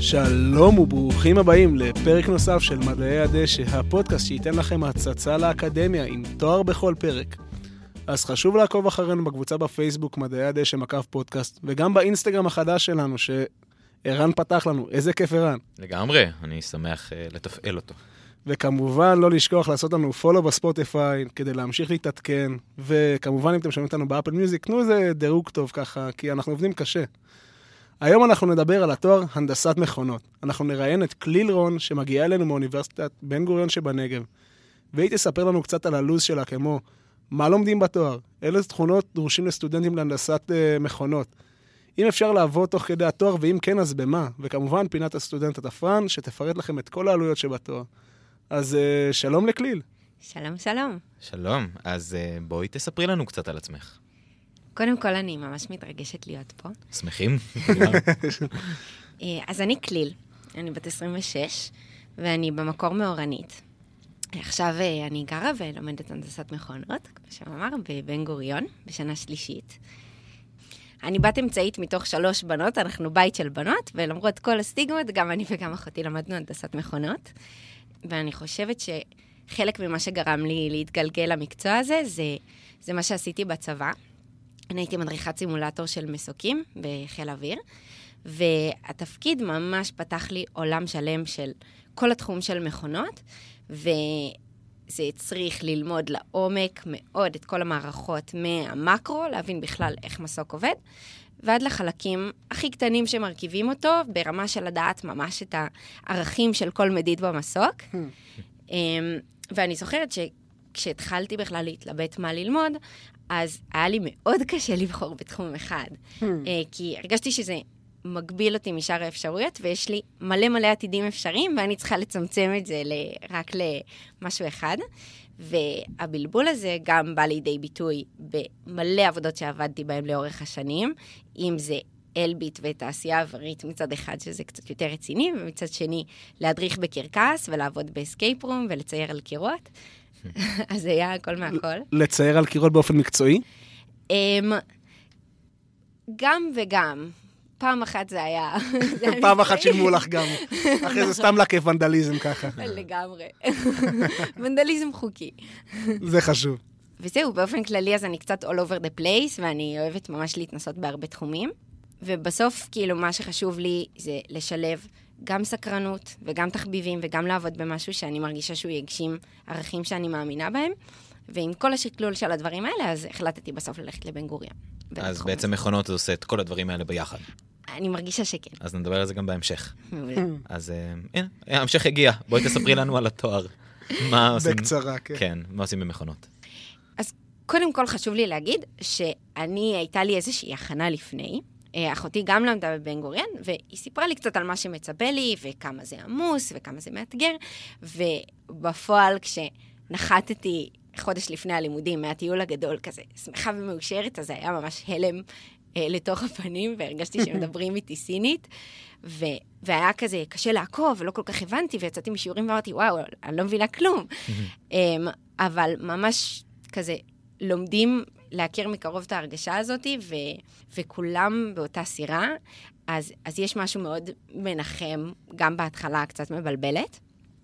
שלום וברוכים הבאים לפרק נוסף של מדעי הדשא, הפודקאסט שייתן לכם הצצה לאקדמיה עם תואר בכל פרק. אז חשוב לעקוב אחרינו בקבוצה בפייסבוק מדעי הדשא מקף פודקאסט, וגם באינסטגרם החדש שלנו שערן פתח לנו. איזה כיף ערן. לגמרי, אני שמח לתפעל אותו. וכמובן לא לשכוח לעשות לנו פולו בספוטיפיי כדי להמשיך להתעדכן, וכמובן אם אתם שומעים אותנו באפל מיוזיק, תנו איזה דירוג טוב ככה, כי אנחנו עובדים קשה. היום אנחנו נדבר על התואר הנדסת מכונות. אנחנו נראיין את כליל רון שמגיעה אלינו מאוניברסיטת בן גוריון שבנגב, והיא תספר לנו קצת על הלוז שלה, כמו מה לומדים בתואר, אילו תכונות דרושים לסטודנטים להנדסת מכונות, אם אפשר לעבוד תוך כדי התואר, ואם כן אז במה, וכמובן פינת הסטודנט התפרן שתפרט לכם את כל העלויות שבתואר. אז שלום לכליל. שלום, שלום. שלום, אז בואי תספרי לנו קצת על עצמך. קודם כל, אני ממש מתרגשת להיות פה. שמחים? אז אני כליל, אני בת 26, ואני במקור מאורנית. עכשיו אני גרה ולומדת הנדסת מכונות, כמו שאמר, בבן גוריון, בשנה שלישית. אני בת אמצעית מתוך 3 בנות, אנחנו בית של בנות, ולמרות כל הסטיגמות, גם אני וגם אחותי למדנו הנדסת מכונות. ואני חושבת שחלק ממה שגרם לי להתגלגל למקצוע הזה, זה מה שעשיתי בצבא. אני הייתי מדריכת סימולטור של מסוקים בחיל אוויר, והתפקיד ממש פתח לי עולם שלם של כל התחום של מכונות, וזה צריך ללמוד לעומק מאוד את כל המערכות מהמקרו, להבין בכלל איך מסוק עובד, ועד לחלקים הכי קטנים שמרכיבים אותו, ברמה של לדעת ממש את הערכים של כל מדיד במסוק. ואני זוכרת שכשהתחלתי בכלל להתלבט מה ללמוד, אז היה לי מאוד קשה לבחור בתחום אחד, כי הרגשתי שזה מגביל אותי משאר האפשרויות, ויש לי מלא עתידים אפשריים, ואני צריכה לצמצם את זה רק למשהו אחד. והבלבול הזה גם בא לידי ביטוי במלא עבודות שעבדתי בהן לאורך השנים, אם זה אלביט ותעשייה אווירית מצד אחד, שזה קצת יותר רציני, ומצד שני להדריך בקרקס ולעבוד באסקייפ רום ולצייר על קירות. אז זה היה הכל מהכל. לצייר על קירות באופן מקצועי? גם וגם. פעם אחת זה היה... פעם אחת שילמו לך גם. אחרי זה סתם לכיף ונדליזם ככה. לגמרי. ונדליזם חוקי. זה חשוב. וזהו, באופן כללי אז אני קצת all over the place, ואני אוהבת ממש להתנסות בהרבה תחומים. ובסוף, כאילו, מה שחשוב לי זה לשלב גם סקרנות וגם תחביבים, וגם לעבוד במשהו שאני מרגישה שהוא יגשים ערכים שאני מאמינה בהם. ועם כל השקלול של הדברים האלה, אז החלטתי בסוף ללכת לבן גוריון. אז בעצם מכונות זה עושה את כל הדברים האלה ביחד. אני מרגישה שכן. אז נדבר על זה גם בהמשך. מעולה. אז הנה, ההמשך הגיע. בואי תספרי לנו על התואר. בקצרה, כן. כן, מה עושים במכונות? אז קודם כל חשוב לי להגיד הייתה לי איזושהי הכנה לפני. אחותי גם למדה בבן גוריון, והיא סיפרה לי קצת על מה שמצפה לי, וכמה זה עמוס, וכמה זה מאתגר. ובפועל, כשנחתתי חודש לפני הלימודים, מהטיול הגדול כזה, שמחה ומאושרת, אז זה היה ממש הלם לתוך הפנים, והרגשתי שמדברים איתי סינית, והיה כזה קשה לעקוב, ולא כל כך הבנתי, ויצאתי משיעורים ואמרתי, וואו, אני לא מבינה כלום. אבל ממש כזה לומדים להכיר מקרוב את ההרגשה הזאת, וכולם באותה סירה, אז יש משהו מאוד מנחם, גם בהתחלה קצת מבלבלת,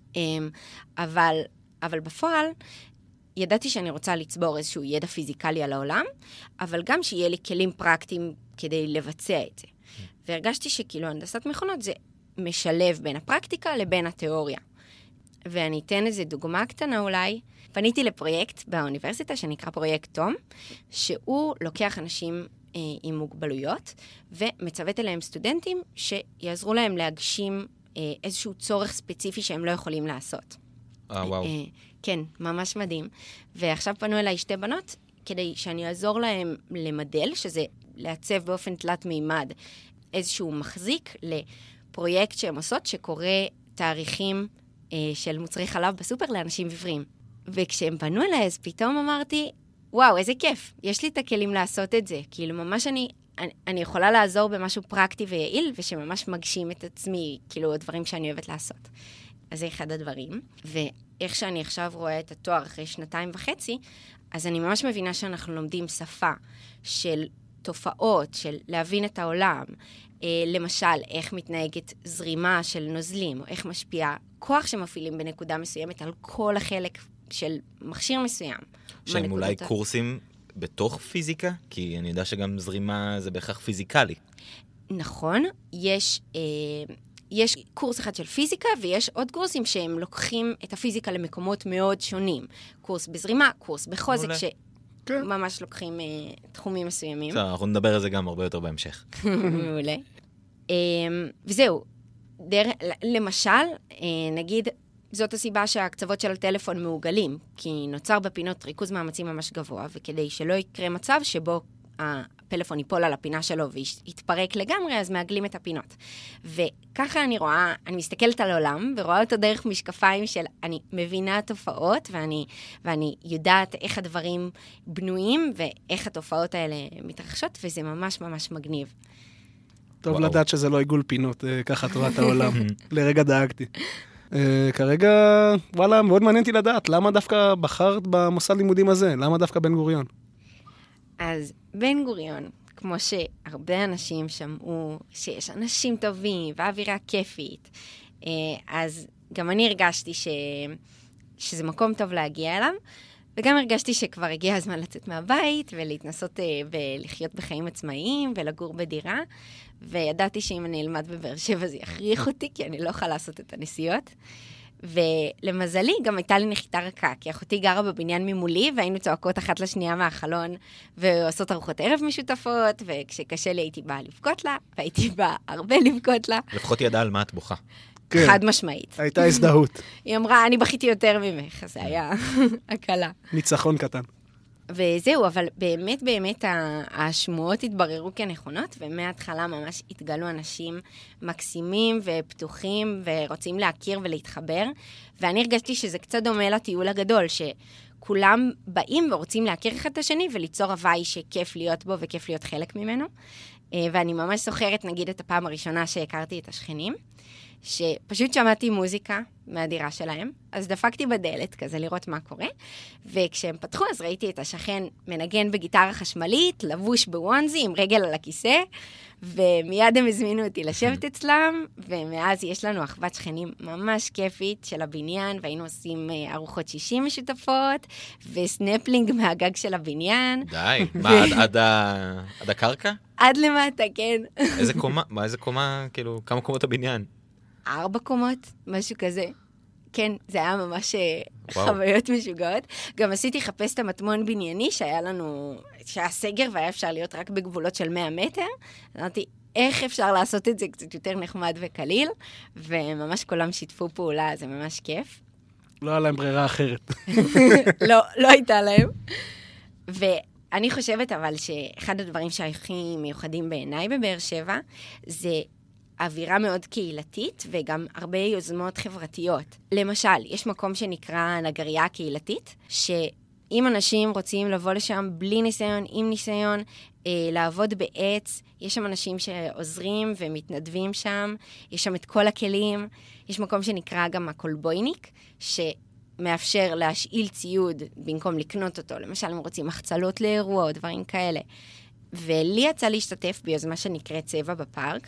אבל בפועל, ידעתי שאני רוצה לצבור איזשהו ידע פיזיקלי על העולם, אבל גם שיהיה לי כלים פרקטיים כדי לבצע את זה. והרגשתי שכאילו הנדסת מכונות זה משלב בין הפרקטיקה לבין התיאוריה. ואני אתן איזו דוגמה קטנה אולי. פניתי לפרויקט באוניברסיטה שנקרא פרויקט תום, שהוא לוקח אנשים עם מוגבלויות, ומצוות אליהם סטודנטים שיעזרו להם להגשים איזשהו צורך ספציפי שהם לא יכולים לעשות. וואו. כן, ממש מדהים. ועכשיו פנו אליי 2 בנות, כדי שאני אעזור להם למדל, שזה לעצב באופן תלת מימד איזשהו מחזיק לפרויקט שהם עושות, שקורא תאריכים של מוצרי חלב בסופר לאנשים עיוורים. וכשהם פנו אליי, אז פתאום אמרתי, וואו, איזה כיף, יש לי את הכלים לעשות את זה. כאילו ממש אני יכולה לעזור במשהו פרקטי ויעיל, ושממש מגשים את עצמי, כאילו הדברים שאני אוהבת לעשות. אז זה אחד הדברים. ואיך שאני עכשיו רואה את התואר אחרי 2.5, אז אני ממש מבינה שאנחנו לומדים שפה של תופעות, של להבין את העולם, למשל, איך מתנהגת זרימה של נוזלים, או איך משפיע כוח שמפעילים בנקודה מסוימת על כל החלק של מכשיר מסוים. שהם אולי קורסים בתוך פיזיקה? כי אני יודע שגם זרימה זה בהכרח פיזיקלי. נכון, יש קורס אחד של פיזיקה, ויש עוד קורסים שהם לוקחים את הפיזיקה למקומות מאוד שונים. קורס בזרימה, קורס בחוזק, שממש לוקחים תחומים מסוימים. בסדר, אנחנו נדבר על זה גם הרבה יותר בהמשך. מעולה. וזהו, למשל, נגיד, זאת הסיבה שהקצוות של הטלפון מעוגלים, כי נוצר בפינות ריכוז מאמצים ממש גבוה, וכדי שלא יקרה מצב שבו הפלאפון ייפול על הפינה שלו ויתפרק לגמרי, אז מעגלים את הפינות. וככה אני רואה, אני מסתכלת על העולם, ורואה אותו דרך משקפיים של, אני מבינה תופעות, ואני יודעת איך הדברים בנויים, ואיך התופעות האלה מתרחשות, וזה ממש ממש מגניב. טוב לדעת שזה לא עיגול פינות, ככה את רואה את העולם. לרגע דאגתי. כרגע, וואלה, מאוד מעניינתי לדעת, למה דווקא בחרת במוסד לימודים הזה? למה דווקא בן גוריון? אז בן גוריון, כמו שהרבה אנשים שמעו שיש אנשים טובים ואווירה כיפית, אז גם אני הרגשתי שזה מקום טוב להגיע אליו, וגם הרגשתי שכבר הגיע הזמן לצאת מהבית ולהתנסות ולחיות בחיים עצמאיים ולגור בדירה, וידעתי שאם אני אלמד בבאר שבע זה יכריח אותי, כי אני לא יכולה לעשות את הנסיעות. ולמזלי גם הייתה לי נחיתה רכה, כי אחותי גרה בבניין ממולי, והיינו צועקות אחת לשנייה מהחלון, ועושות ארוחות ערב משותפות, וכשקשה לי הייתי באה לבכות לה, והייתי באה הרבה לבכות לה. לפחות ידעה על מה את בוכה. חד משמעית. הייתה הזדהות. היא אמרה, אני בכיתי יותר ממך, אז זה היה הקלה. ניצחון קטן. וזהו, אבל באמת, באמת השמועות התבררו כנכונות, ומההתחלה ממש התגלו אנשים מקסימים ופתוחים, ורוצים להכיר ולהתחבר, ואני הרגשתי שזה קצת דומה לטיול הגדול, שכולם באים ורוצים להכיר אחד את השני, וליצור הוואי שכיף להיות בו וכיף להיות חלק ממנו, ואני ממש זוכרת, נגיד, את הפעם הראשונה שהכרתי את השכנים, שפשוט שמעתי מוזיקה מהדירה שלהם, אז דפקתי בדלת כזה לראות מה קורה, וכשהם פתחו אז ראיתי את השכן מנגן בגיטרה חשמלית, לבוש בוונזי עם רגל על הכיסא, ומיד הם הזמינו אותי לשבת אצלם, ומאז יש לנו אחוות שכנים ממש כיפית של הבניין, והיינו עושים ארוחות 60 משותפות, וסנפלינג מהגג של הבניין. די, מה, עד הקרקע? עד למטה, כן. איזה קומה, כאילו, כמה קומות הבניין? 4 קומות, משהו כזה. כן, זה היה ממש חוויות משוגעות. גם עשיתי לחפש את המטמון בנייני שהיה סגר והיה אפשר להיות רק בגבולות של 100 מטר. אמרתי, איך אפשר לעשות את זה קצת יותר נחמד וקליל, וממש כולם שיתפו פעולה, זה ממש כיף. לא היה להם ברירה אחרת. לא הייתה להם. ואני חושבת אבל שאחד הדברים שהכי מיוחדים בעיניי בבאר שבע, זה אווירה מאוד קהילתית, וגם הרבה יוזמות חברתיות. למשל, יש מקום שנקרא נגריה הקהילתית, שאם אנשים רוצים לבוא לשם בלי ניסיון, עם ניסיון, לעבוד בעץ, יש שם אנשים שעוזרים ומתנדבים שם, יש שם את כל הכלים, יש מקום שנקרא גם הקולבויניק, שמאפשר להשאיל ציוד במקום לקנות אותו, למשל אם רוצים מחצלות לאירוע או דברים כאלה. ולי יצא להשתתף ביוזמה שנקראת צבע בפארק,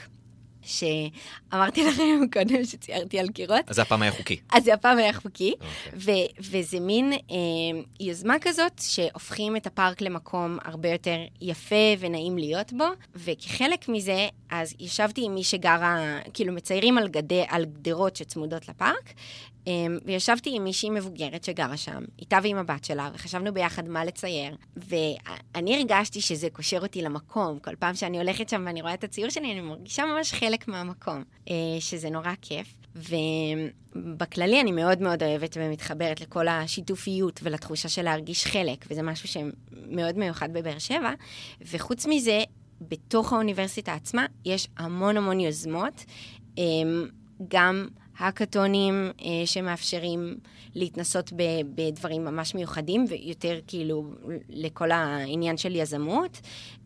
שאמרתי לכם קודם שציירתי על קירות. אז זה הפעם היה חוקי. אז זה הפעם היה חוקי, וזה מין יוזמה כזאת שהופכים את הפארק למקום הרבה יותר יפה ונעים להיות בו, וכחלק מזה, אז ישבתי עם מי שגרה, כאילו מציירים על גדרות שצמודות לפארק, וישבתי עם מישהי מבוגרת שגרה שם, איתה ועם הבת שלה, וחשבנו ביחד מה לצייר, ואני הרגשתי שזה קושר אותי למקום. כל פעם שאני הולכת שם ואני רואה את הציור שלי, אני מרגישה ממש חלק מהמקום, שזה נורא כיף. ובכללי אני מאוד מאוד אוהבת ומתחברת לכל השיתופיות ולתחושה של להרגיש חלק, וזה משהו שמאוד מיוחד בבאר שבע. וחוץ מזה, בתוך האוניברסיטה עצמה יש המון המון יוזמות, גם הקטונים שמאפשרים להתנסות בדברים ממש מיוחדים, ויותר כאילו לכל העניין של יזמות,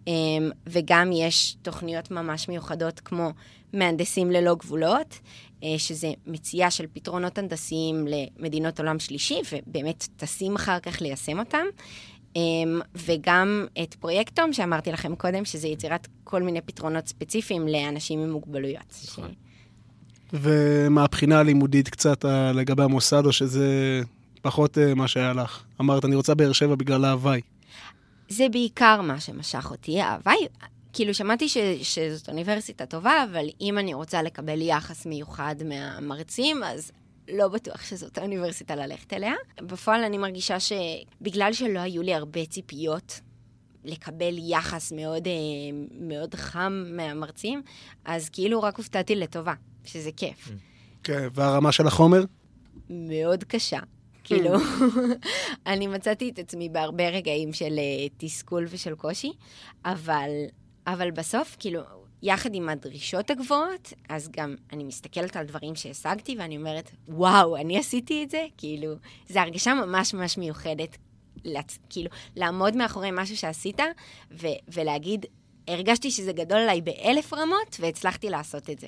וגם יש תוכניות ממש מיוחדות כמו מהנדסים ללא גבולות, שזה מציאה של פתרונות הנדסיים למדינות עולם שלישי, ובאמת טסים אחר כך ליישם אותם. וגם את פרויקטום, שאמרתי לכם קודם, שזה יצירת כל מיני פתרונות ספציפיים לאנשים עם מוגבלויות. ומהבחינה הלימודית קצת לגבי המוסד, או שזה פחות מה שהיה לך? אמרת, אני רוצה באר שבע בגלל ההוואי. זה בעיקר מה שמשך אותי, ההוואי. כאילו, שמעתי שזאת אוניברסיטה טובה, אבל אם אני רוצה לקבל יחס מיוחד מהמרצים, אז לא בטוח שזאת האוניברסיטה ללכת אליה. בפועל אני מרגישה שבגלל שלא היו לי הרבה ציפיות לקבל יחס מאוד, מאוד חם מהמרצים, אז כאילו רק הופתעתי לטובה, שזה כיף. כן, והרמה של החומר? מאוד קשה. כאילו, אני מצאתי את עצמי בהרבה רגעים של תסכול ושל קושי, אבל בסוף, כאילו, יחד עם הדרישות הגבוהות, אז גם אני מסתכלת על דברים שהשגתי, ואני אומרת, וואו, אני עשיתי את זה? כאילו, זו הרגשה ממש ממש מיוחדת, כאילו, לעמוד מאחורי משהו שעשית, ולהגיד, הרגשתי שזה גדול עליי ב1000 רמות, והצלחתי לעשות את זה.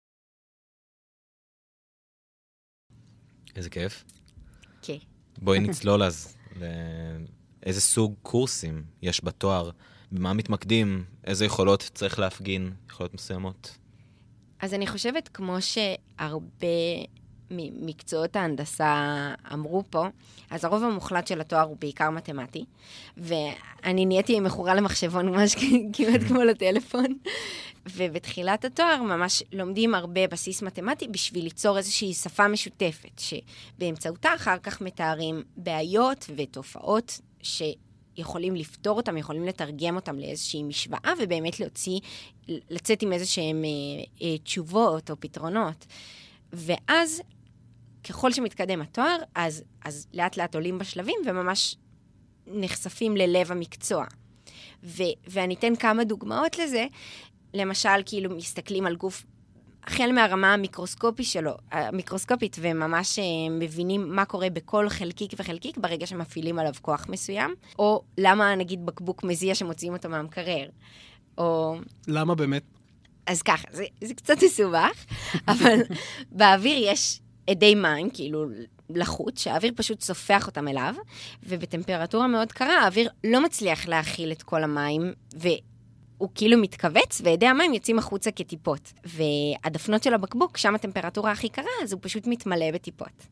איזה כיף. כן. בואי נצלול אז. איזה סוג קורסים יש בתואר? במה מתמקדים? איזה יכולות צריך להפגין? יכולות מסוימות? אז אני חושבת, כמו שהרבה מקצועות ההנדסה אמרו פה, אז הרוב המוחלט של התואר הוא בעיקר מתמטי, ואני נהייתי מכורה למחשבון ממש כמעט כמו לטלפון, ובתחילת התואר ממש לומדים הרבה בסיס מתמטי בשביל ליצור איזושהי שפה משותפת, שבאמצעותה אחר כך מתארים בעיות ותופעות שיכולים לפתור אותם, יכולים לתרגם אותם לאיזושהי משוואה, ובאמת לצאת עם איזשהם תשובות או פתרונות. ואז, ככל שמתקדם התואר, אז לאט לאט עולים בשלבים, וממש נחשפים ללב המקצוע. ואני אתן כמה דוגמאות לזה, למשל, כאילו מסתכלים על גוף, החל מהרמה המיקרוסקופית, וממש מבינים מה קורה בכל חלקיק וחלקיק, ברגע שמפעילים עליו כוח מסוים, או למה נגיד בקבוק מזיע שמוציאים אותו מהמקרר, או... למה באמת? אז ככה, זה קצת מסובך, אבל באוויר יש עדי מים, כאילו לחוץ, שהאוויר פשוט סופח אותם אליו, ובטמפרטורה מאוד קרה, האוויר לא מצליח להכיל את כל המים, והוא כאילו מתכווץ, ועדי המים יוצאים החוצה כטיפות. והדפנות של הבקבוק, שם הטמפרטורה הכי קרה, אז הוא פשוט מתמלא בטיפות.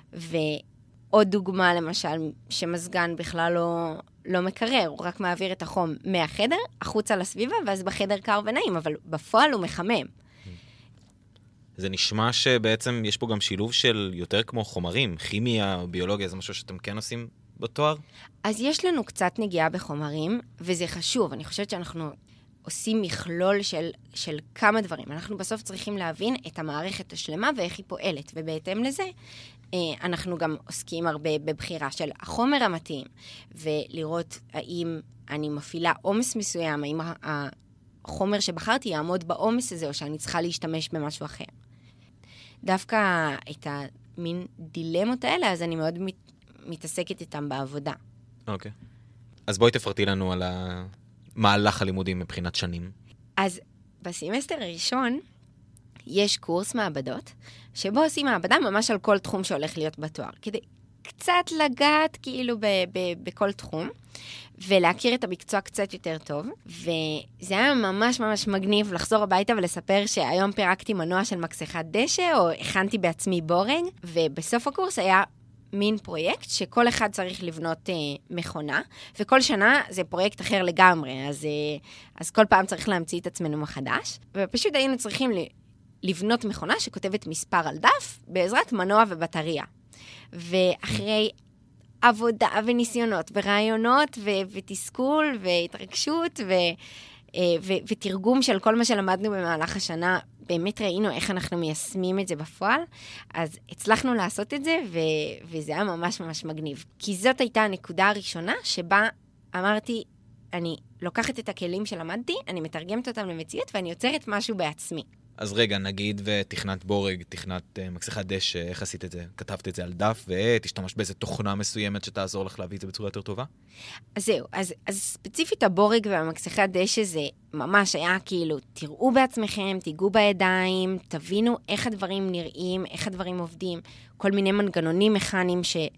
ועוד דוגמה, למשל, שמזגן בכלל לא מקרר, הוא רק מעביר את החום מהחדר, החוצה לסביבה, ואז בחדר קר ונעים, אבל בפועל הוא מחמם. זה נשמע שבעצם יש פה גם שילוב של יותר כמו חומרים, כימיה, ביולוגיה, זה משהו שאתם כן עושים בתואר? אז יש לנו קצת נגיעה בחומרים, וזה חשוב. אני חושבת שאנחנו עושים מכלול של כמה דברים. אנחנו בסוף צריכים להבין את המערכת השלמה ואיך היא פועלת, ובהתאם לזה, אנחנו גם עוסקים הרבה בבחירה של החומר המתאים, ולראות האם אני מפעילה עומס מסוים, האם החומר שבחרתי יעמוד בעומס הזה, או שאני צריכה להשתמש במשהו אחר. דווקא את המין דילמות האלה, אז אני מאוד מתעסקת איתם בעבודה. אוקיי. אז בואי תפרטי לנו על המהלך הלימודים מבחינת שנים. אז בסמסטר הראשון, יש קורס מעבדות, שבו עושים מעבדה ממש על כל תחום שהולך להיות בתואר, כדי קצת לגעת כאילו בכל תחום, ולהכיר את המקצוע קצת יותר טוב, וזה היה ממש ממש מגניב לחזור הביתה ולספר שהיום פירקתי מנוע של מקסחת דשא, או הכנתי בעצמי בורג, ובסוף הקורס היה מין פרויקט שכל אחד צריך לבנות מכונה, וכל שנה זה פרויקט אחר לגמרי, אז כל פעם צריך להמציא את עצמנו מחדש, ופשוט היינו צריכים לבנות מכונה שכותבת מספר על דף, בעזרת מנוע ובטריה. ואחרי עבודה וניסיונות ורעיונות ותסכול והתרגשות ותרגום של כל מה שלמדנו במהלך השנה, באמת ראינו איך אנחנו מיישמים את זה בפועל, אז הצלחנו לעשות את זה, וזה היה ממש ממש מגניב. כי זאת הייתה הנקודה הראשונה שבה אמרתי, אני לוקחת את הכלים שלמדתי, אני מתרגמת אותם למציאות, ואני יוצרת משהו בעצמי. אז רגע, נגיד ותכנת בורג, תכנת מקסחת דשא, איך עשית את זה? כתבת את זה על דף, ותשתמש באיזה תוכנה מסוימת שתעזור לך להביא את זה בצורה יותר טובה? אז זהו, אז ספציפית הבורג והמקסחת דשא זה ממש היה כאילו, תראו בעצמכם, תיגעו בידיים, תבינו איך הדברים נראים, איך הדברים עובדים, כל מיני מנגנונים מכניים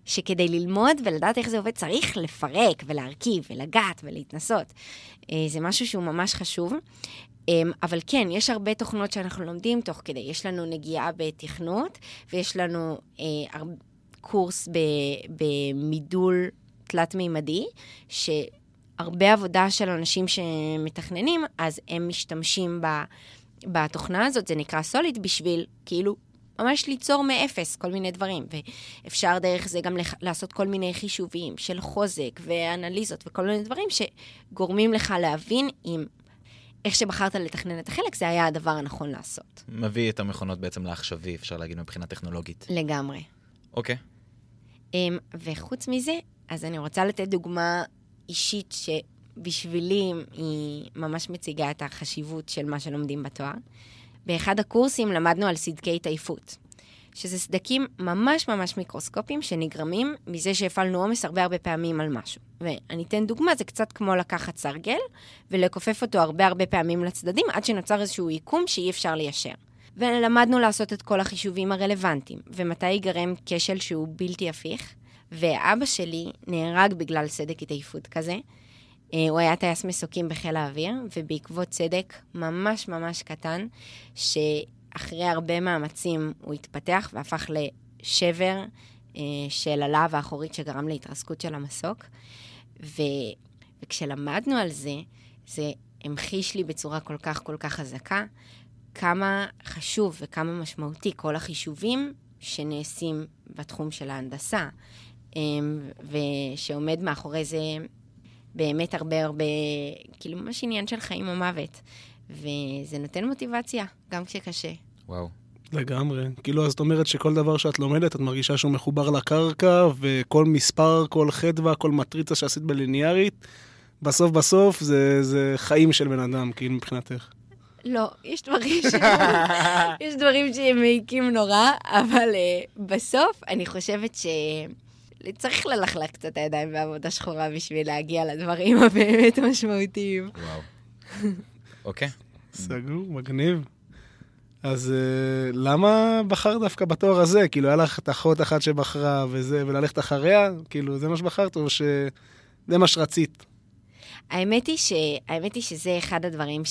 שכדי ללמוד ולדעת איך זה עובד צריך לפרק ולהרכיב ולגעת ולהתנסות. זה משהו שהוא ממש חשוב. אבל כן, יש הרבה תוכנות שאנחנו לומדים תוך כדי. יש לנו נגיעה בתכנות, ויש לנו קורס במידול תלת-מימדי, שהרבה עבודה של אנשים שמתכננים, אז הם משתמשים בתוכנה הזאת, זה נקרא סוליד, בשביל כאילו ממש ליצור מאפס כל מיני דברים. ואפשר דרך זה גם לעשות כל מיני חישובים של חוזק ואנליזות וכל מיני דברים שגורמים לך להבין אם איך שבחרת לתכנן את החלק, זה היה הדבר הנכון לעשות. מביא את המכונות בעצם לעכשווי, אפשר להגיד מבחינה טכנולוגית. לגמרי. אוקיי. וחוץ מזה, אז אני רוצה לתת דוגמה אישית שבשבילי היא ממש מציגה את החשיבות של מה שלומדים בתואר. באחד הקורסים למדנו על סדקי התעייפות, שזה סדקים ממש ממש מיקרוסקופיים שנגרמים מזה שהפעלנו עומס הרבה פעמים על משהו. ואני אתן דוגמה, זה קצת כמו לקחת סרגל ולכופף אותו הרבה פעמים לצדדים, עד שנוצר איזשהו עיקום שאי אפשר ליישר. ולמדנו לעשות את כל החישובים הרלוונטיים, ומתי ייגרם כשל שהוא בלתי הפיך. ואבא שלי נהרג בגלל סדק התעייפות כזה. הוא היה טייס מסוקים בחיל האוויר, ובעקבות סדק ממש ממש קטן, שאחרי הרבה מאמצים הוא התפתח והפך לשבר של הלהב האחורית שגרם להתרסקות של המסוק. וכשלמדנו על זה, זה המחיש לי בצורה כל כך חזקה, כמה חשוב וכמה משמעותי כל החישובים שנעשים בתחום של ההנדסה, ושעומד מאחורי זה באמת הרבה, כאילו ממש עניין של חיים או מוות. וזה נותן מוטיבציה, גם כשקשה. וואו. לגמרי. כאילו, אז את אומרת שכל דבר שאת לומדת, את מרגישה שהוא מחובר לקרקע, וכל מספר, כל חדווה, כל מטריצה שעשית בליניארית, בסוף זה חיים של בן אדם, כאילו מבחינתך. לא, יש דברים שהם מעיקים נורא, אבל בסוף אני חושבת צריך ללכלך קצת הידיים בעבודה שחורה בשביל להגיע לדברים הבאמת משמעותיים. וואו. אוקיי. סגור, מגניב. אז למה בחרת דווקא בתואר הזה? כאילו, היה לך אחות אחת שבחרה וזה, וללכת אחריה? כאילו, זה מה שבחרת, או שזה מה שרצית? האמת היא שזה אחד הדברים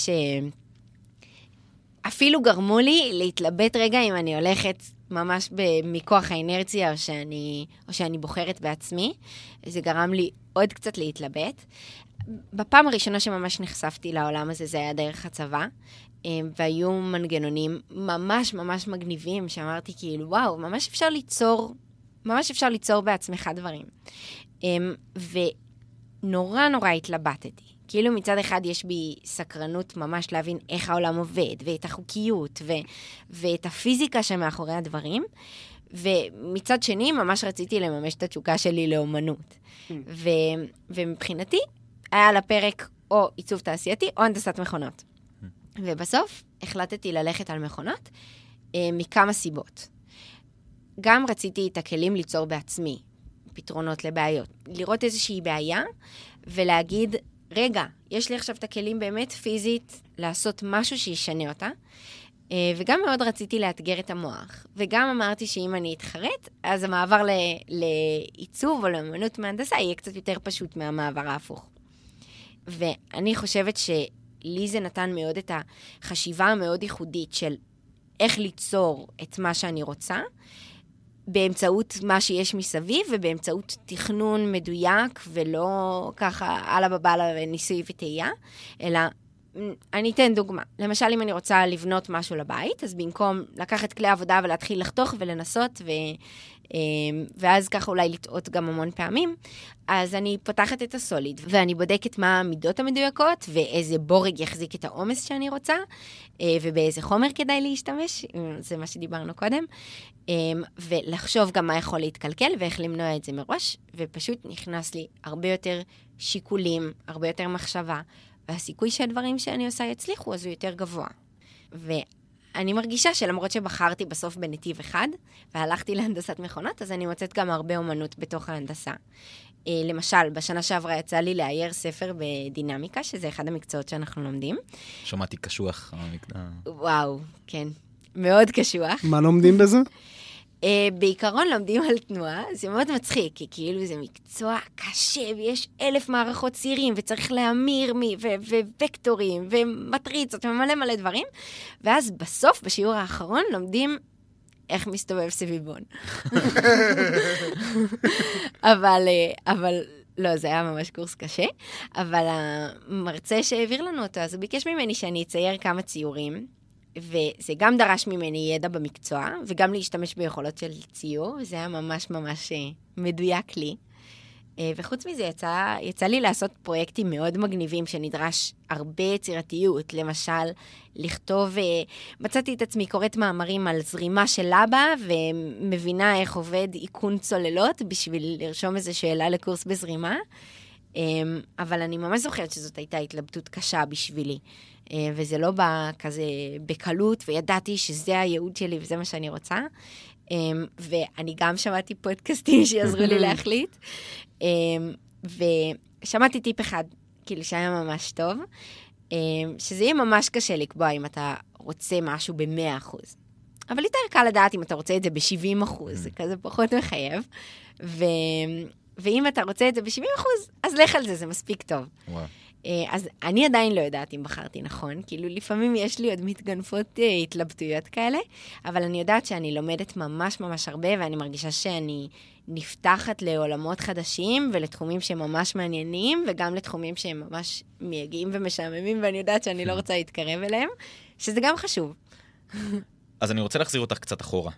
אפילו גרמו לי להתלבט רגע אם אני הולכת ממש מכוח האינרציה או שאני בוחרת בעצמי. זה גרם לי עוד קצת להתלבט. בפעם הראשונה שממש נחשפתי לעולם הזה, זה היה דרך הצבא, והיו מנגנונים ממש ממש מגניבים, שאמרתי כאילו, וואו, ממש אפשר ליצור בעצמך דברים. ונורא התלבטתי. כאילו מצד אחד יש בי סקרנות ממש להבין איך העולם עובד, ואת החוקיות, ואת הפיזיקה שמאחורי הדברים, ומצד שני ממש רציתי לממש את התשוקה שלי לאומנות. ומבחינתי היה על הפרק או עיצוב תעשייתי או הנדסת מכונות. ובסוף החלטתי ללכת על מכונות מכמה סיבות. גם רציתי את הכלים ליצור בעצמי, פתרונות לבעיות. לראות איזושהי בעיה ולהגיד, רגע, יש לי עכשיו את הכלים באמת פיזית לעשות משהו שישנה אותה, וגם מאוד רציתי לאתגר את המוח. וגם אמרתי שאם אני אתחרט, אז המעבר לעיצוב או לאמנות מהנדסה יהיה קצת יותר פשוט מהמעבר ההפוך. ואני חושבת שלי זה נתן מאוד את החשיבה המאוד ייחודית של איך ליצור את מה שאני רוצה, באמצעות מה שיש מסביב, ובאמצעות תכנון מדויק, ולא ככה על הבבלה וניסוי וטעייה, אלא אני אתן דוגמה. למשל, אם אני רוצה לבנות משהו לבית, אז במקום לקחת כלי עבודה ולהתחיל לחתוך ולנסות, ואז ככה אולי לטעות גם המון פעמים, אז אני פותחת את הסוליד, ואני בודקת מה המידות המדויקות, ואיזה בורג יחזיק את העומס שאני רוצה, ובאיזה חומר כדאי להשתמש, זה מה שדיברנו קודם, ולחשוב גם מה יכול להתקלקל, ואיך למנוע את זה מראש, ופשוט נכנס לי הרבה יותר שיקולים, הרבה יותר מחשבה, והסיכוי שהדברים שאני עושה יצליחו, אז הוא יותר גבוה. ואני מרגישה שלמרות שבחרתי בסוף בנתיב אחד, והלכתי להנדסת מכונות, אז אני מוצאת גם הרבה אומנות בתוך ההנדסה. למשל, בשנה שעברה יצא לי לאייר ספר בדינמיקה, שזה אחד המקצועות שאנחנו לומדים. שמעתי קשוח. וואו, כן. מאוד קשוח. מה לומדים בזה? בעיקרון לומדים על תנועה, זה מאוד מצחיק, כי כאילו זה מקצוע קשה, ויש 1,000 מערכות צירים, וצריך להמיר ווקטורים, ומטריצות, ומלא מלא דברים, ואז בסוף, בשיעור האחרון, לומדים איך מסתובב סביבון. אבל לא, זה היה ממש קורס קשה, אבל המרצה שהעביר לנו אותו, אז הוא ביקש ממני שאני אצייר כמה ציורים, וזה גם דרש ממני ידע במקצוע, וגם להשתמש ביכולות של ציור, וזה היה ממש ממש מדויק לי. וחוץ מזה, יצא לי לעשות פרויקטים מאוד מגניבים, שנדרש הרבה יצירתיות, למשל, לכתוב, מצאתי את עצמי קוראת מאמרים על זרימה של לבה, ומבינה איך עובד עיכון צוללות, בשביל לרשום איזו שאלה לקורס בזרימה, אבל אני ממש זוכרת שזאת הייתה התלבטות קשה בשבילי, וזה לא בא כזה בקלות, וידעתי שזה הייעוד שלי וזה מה שאני רוצה, ואני גם שמעתי פודקאסטים שיעזרו לי להחליט, ושמעתי טיפ אחד, כאילו שהיה ממש טוב, שזה יהיה ממש קשה לקבוע אם אתה רוצה משהו ב100%. אבל יותר קל לדעת אם אתה רוצה את זה ב70%, זה כזה פחות מחייב, ואם אתה רוצה את זה ב70%, אז לך על זה, זה מספיק טוב. וואו. אז אני עדיין לא יודעת אם בחרתי נכון, כאילו לפעמים יש לי עוד מתגנפות התלבטויות כאלה, אבל אני יודעת שאני לומדת ממש ממש הרבה, ואני מרגישה שאני נפתחת לעולמות חדשים, ולתחומים שהם ממש מעניינים, וגם לתחומים שהם ממש מייגעים ומשעממים, ואני יודעת שאני לא רוצה להתקרב אליהם, שזה גם חשוב. אז אני רוצה להחזיר אותך קצת אחורה.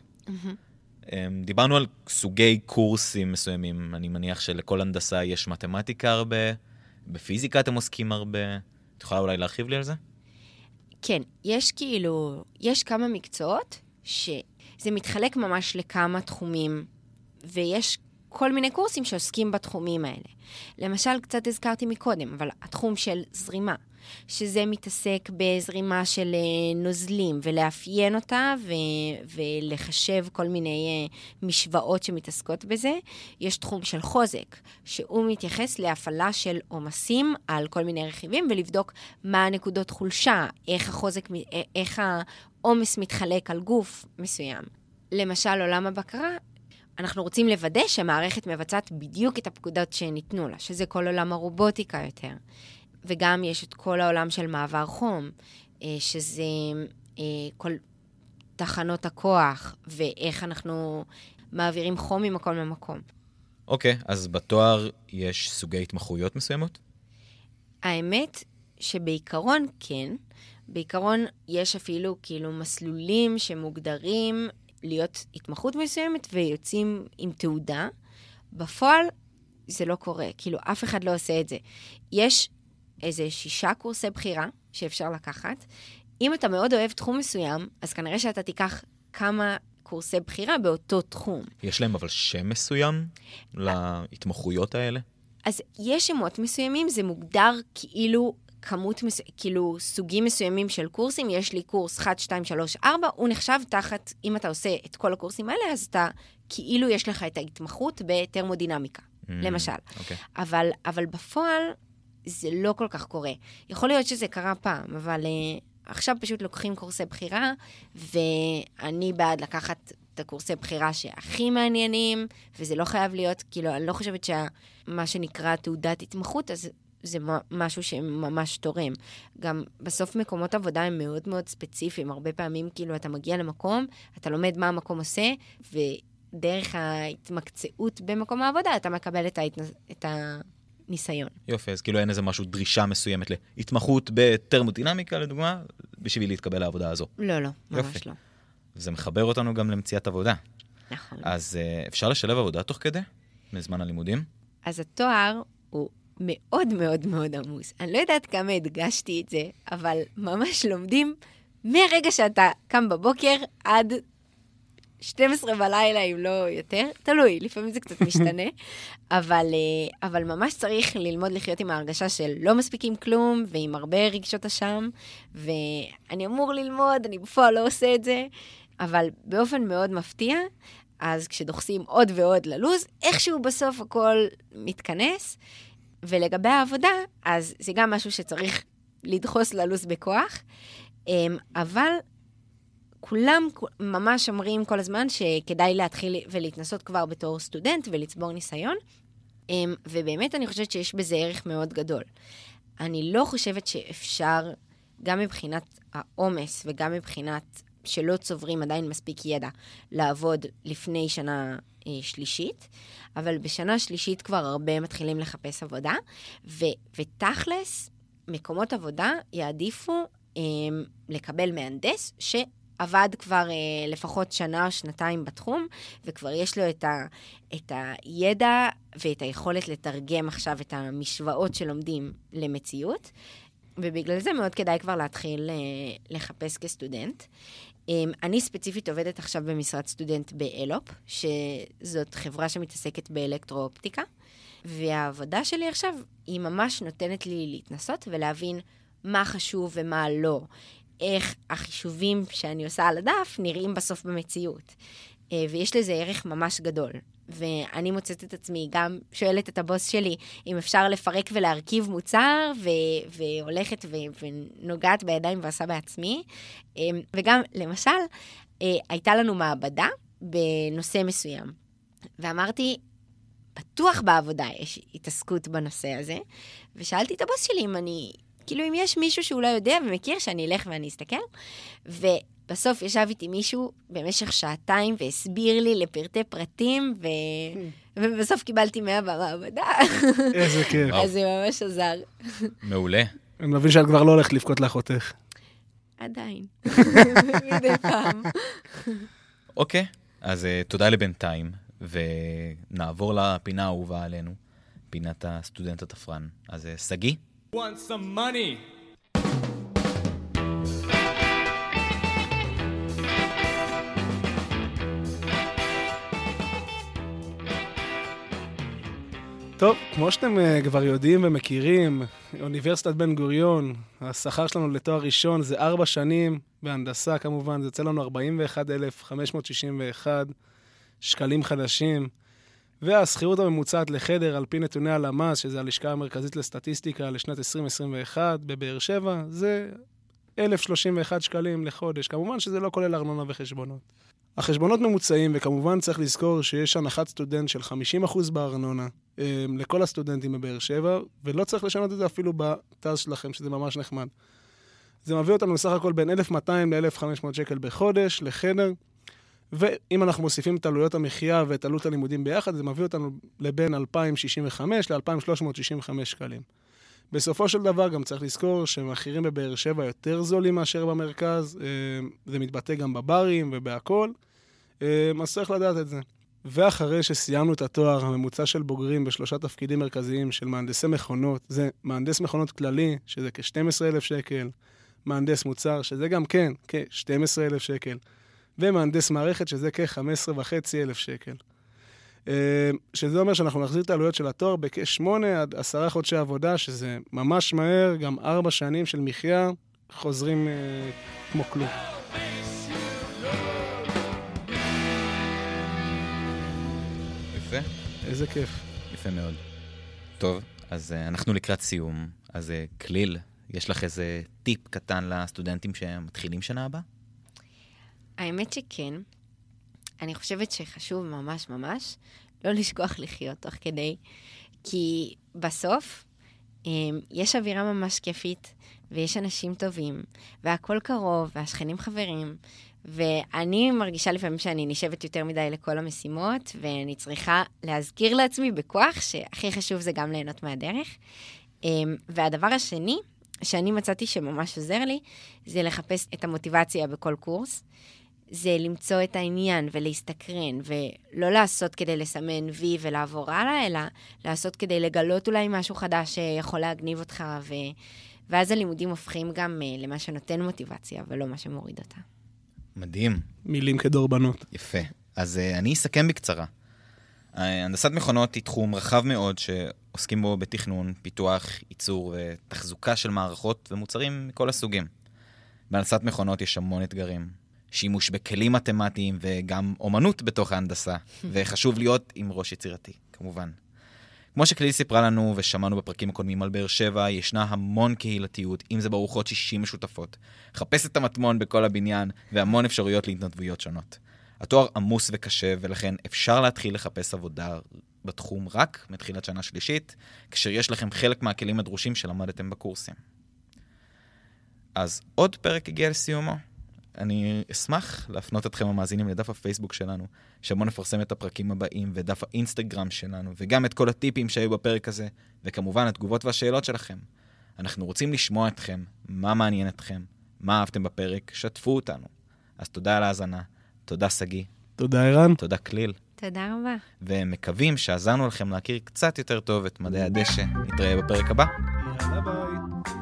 דיברנו על סוגי קורסים מסוימים, אני מניח שלכל הנדסה יש מתמטיקה הרבה, בפיזיקה אתם עוסקים הרבה. את יכולה אולי להרחיב לי על זה? כן, יש כמה מקצועות שזה מתחלק ממש לכמה תחומים, ויש כל מיני קורסים שעוסקים בתחומים האלה. למשל, קצת הזכרתי מקודם, אבל התחום של זרימה, שזה מתעסק בזרימה של נוזלים, ולאפיין אותה, ולחשב כל מיני משוואות שמתעסקות בזה. יש תחום של חוזק, שהוא מתייחס להפעלה של עומסים על כל מיני רכיבים, ולבדוק מה הנקודות חולשה, איך העומס מתחלק על גוף מסוים. למשל, עולם הבקרה, אנחנו רוצים לוודא שהמערכת מבצעת בדיוק את הפקודות שניתנו לה, שזה כל עולם הרובוטיקה יותר. וגם יש את כל העולם של מעבר חום, שזה כל תחנות הכוח, ואיך אנחנו מעבירים חום ממקום למקום. אוקיי, אז בתואר יש סוגי התמחויות מסוימות? האמת שבעיקרון כן. בעיקרון יש אפילו כאילו מסלולים שמוגדרים להיות התמחות מסוימת ויוצאים עם תעודה. בפועל זה לא קורה, כאילו אף אחד לא עושה את זה. יש איזה 6 קורסי בחירה שאפשר לקחת. אם אתה מאוד אוהב תחום מסוים, אז כנראה שאתה תיקח כמה קורסי בחירה באותו תחום. יש להם אבל שם מסוים להתמחויות האלה? אז יש שמות מסוימים, זה מוגדר כאילו כאילו סוגים מסוימים של קורסים. יש לי קורס 1, 2, 3, 4, הוא נחשב תחת, אם אתה עושה את כל הקורסים האלה, אז אתה כאילו יש לך את ההתמחות בטרמודינמיקה, למשל. Okay. אבל בפועל זה לא כל כך קורה. יכול להיות שזה קרה פעם, אבל עכשיו פשוט לוקחים קורסי בחירה, ואני בעד לקחת את הקורסי בחירה שהכי מעניינים, וזה לא חייב להיות, כאילו, אני לא חושבת שמה שנקרא תעודת התמחות, אז זה משהו שממש תורם. גם בסוף מקומות עבודה הם מאוד מאוד ספציפיים. הרבה פעמים, כאילו, אתה מגיע למקום, אתה לומד מה המקום עושה, ודרך ההתמקצעות במקום העבודה, אתה מקבל את הניסיון. יופי, אז כאילו אין איזה משהו, דרישה מסוימת להתמחות בטרמודינמיקה, לדוגמה, בשביל להתקבל לעבודה הזו. לא, ממש יופי. לא. זה מחבר אותנו גם למציאת עבודה. נכון. אז אפשר לשלב עבודה תוך כדי? מזמן הלימודים? אז התואר הוא מאוד מאוד מאוד עמוס. אני לא יודעת כמה הדגשתי את זה, אבל ממש לומדים מהרגע שאתה קם בבוקר עד 12 בלילה, אם לא יותר. תלוי, לפעמים זה קצת משתנה. אבל ממש צריך ללמוד לחיות עם ההרגשה של לא מספיקים כלום, ועם הרבה רגשות אשם, ואני אמור ללמוד, אני בפועל לא עושה את זה, אבל באופן מאוד מפתיע, אז כשדוחסים עוד ועוד ללוז, איכשהו בסוף הכל מתכנס, ולגבי העבודה, אז זה גם משהו שצריך לדחוס ללוז בכוח, אבל כולם ממש אומרים כל הזמן שכדאי להתחיל ולהתנסות כבר בתור סטודנט ולצבור ניסיון, ובאמת אני חושבת שיש בזה ערך מאוד גדול. אני לא חושבת שאפשר, גם מבחינת העומס וגם מבחינת שלא צוברים עדיין מספיק ידע, לעבוד לפני שנה שלישית, אבל בשנה שלישית כבר הרבה מתחילים לחפש עבודה, ותכלס, מקומות עבודה יעדיפו לקבל מהנדס שעבד כבר לפחות שנה או שנתיים בתחום, וכבר יש לו את הידע ואת היכולת לתרגם עכשיו את המשוואות שלומדים למציאות, ובגלל זה מאוד כדאי כבר להתחיל לחפש כסטודנט. אני ספציפית עובדת עכשיו במשרד סטודנט באלופ, שזאת חברה שמתעסקת באלקטרואופטיקה, והעבודה שלי עכשיו היא ממש נותנת לי להתנסות ולהבין מה חשוב ומה לא, איך החישובים שאני עושה על הדף נראים בסוף במציאות. ויש לזה ערך ממש גדול. ואני מוצאת את עצמי, גם שואלת את הבוס שלי, אם אפשר לפרק ולהרכיב מוצר, והולכת ונוגעת בידיים ועשה בעצמי. וגם, למשל, הייתה לנו מעבדה בנושא מסוים. ואמרתי, בטוח בעבודה יש התעסקות בנושא הזה, ושאלתי את הבוס שלי אם אני, כאילו אם יש מישהו שהוא לא יודע ומכיר, שאני אלך ואני אסתכל, בסוף ישב איתי מישהו במשך שעתיים והסביר לי לפרטי פרטים, ובסוף קיבלתי 100 במעבדה. איזה כיף. אז זה ממש עזר. מעולה. אני מבין שאת כבר לא הולכת לבכות לאחותך. עדיין. מדי פעם. אוקיי, אז תודה לבינתיים, ונעבור לפינה האהובה עלינו, פינת הסטודנט התפרן. אז סגי? Want some money? טוב, כמו שאתם כבר יודעים ומכירים, אוניברסיטת בן גוריון, השכר שלנו לתואר ראשון זה 4 שנים, בהנדסה כמובן, זה יוצא לנו 41,561 שקלים חדשים, והשכירות הממוצעת לחדר על פי נתוני הלמ"ס, שזה הלשכה המרכזית לסטטיסטיקה לשנת 2021 בבאר שבע, זה 1,031 שקלים לחודש. כמובן שזה לא כולל ארנונה וחשבונות. החשבונות ממוצעים, וכמובן צריך לזכור שיש הנחת סטודנט של 50% בארנונה לכל הסטודנטים בבאר שבע, ולא צריך לשנות את זה אפילו בתז שלכם, שזה ממש נחמד. זה מביא אותנו בסך הכל בין 1,200 ל-1,500 שקל בחודש לחדר, ואם אנחנו מוסיפים את עלויות המחיה ואת עלות הלימודים ביחד, זה מביא אותנו לבין 2,065 ל-2,365 שקלים. בסופו של דבר גם צריך לזכור שמחירים בבאר שבע יותר זולים מאשר במרכז, זה מתבטא גם בברים ובהכל, אז צריך לדעת את זה. ואחרי שסיימנו את התואר, הממוצע של בוגרים ב3 תפקידים מרכזיים של מהנדסי מכונות, זה מהנדס מכונות כללי, שזה כ-12,000 שקל, מהנדס מוצר, שזה גם כן כ-12,000 שקל, ומהנדס מערכת, שזה כ-15,500 שקל. שזה אומר שאנחנו נחזיר את העלויות של התואר בכ-8 עד 10 חודשי עבודה, שזה ממש מהר, גם 4 שנים של מחיה, חוזרים כמו כלום. יפה. איזה כיף. יפה מאוד. טוב, אז אנחנו לקראת סיום. אז כליל, יש לך איזה טיפ קטן לסטודנטים שמתחילים שנה הבאה? האמת שכן. אני חושבת שחשוב ממש ממש לא לשכוח לחיות תוך כדי, כי בסוף יש אווירה ממש כיפית, ויש אנשים טובים, והכל קרוב, והשכנים חברים, ואני מרגישה לפעמים שאני נשבת יותר מדי לכל המשימות, ואני צריכה להזכיר לעצמי בכוח שהכי חשוב זה גם ליהנות מהדרך. והדבר השני שאני מצאתי שממש עוזר לי, זה לחפש את המוטיבציה בכל קורס, זה למצוא את העניין ולהסתקרן, ולא לעשות כדי לסמן וי ולעבור הלאה, אלא לעשות כדי לגלות אולי משהו חדש שיכול להגניב אותך, ואז הלימודים הופכים גם למה שנותן מוטיבציה, ולא מה שמוריד אותה. מדהים. מילים כדורבנות. יפה. אז אני אסכם בקצרה. הנדסת מכונות היא תחום רחב מאוד שעוסקים בו בתכנון, פיתוח, ייצור ותחזוקה של מערכות ומוצרים מכל הסוגים. בהנדסת מכונות יש המון אתגרים. שימוש בכלים מתמטיים וגם אומנות בתוך ההנדסה, וחשוב להיות עם ראש יצירתי, כמובן. כמו שכליל סיפרה לנו ושמענו בפרקים הקודמים על באר שבע, ישנה המון קהילתיות, אם זה בארוחות 60 משותפות. חפש את המטמון בכל הבניין, והמון אפשרויות להתנדבויות שונות. התואר עמוס וקשה, ולכן אפשר להתחיל לחפש עבודה בתחום רק מתחילת שנה שלישית, כשיש לכם חלק מהכלים הדרושים שלמדתם בקורסים. אז עוד פרק הגיע לסיומו. אני אשמח להפנות אתכם המאזינים לדף הפייסבוק שלנו, שבו נפרסם את הפרקים הבאים, ודף האינסטגרם שלנו, וגם את כל הטיפים שהיו בפרק הזה, וכמובן התגובות והשאלות שלכם. אנחנו רוצים לשמוע אתכם, מה מעניין אתכם, מה אהבתם בפרק, שתפו אותנו. אז תודה על ההאזנה, תודה סגי. תודה ערן. תודה כליל. תודה רבה. ומקווים שעזרנו לכם להכיר קצת יותר טוב את מדעי הדשא. נתראה בפרק הבא. יאללה ביי.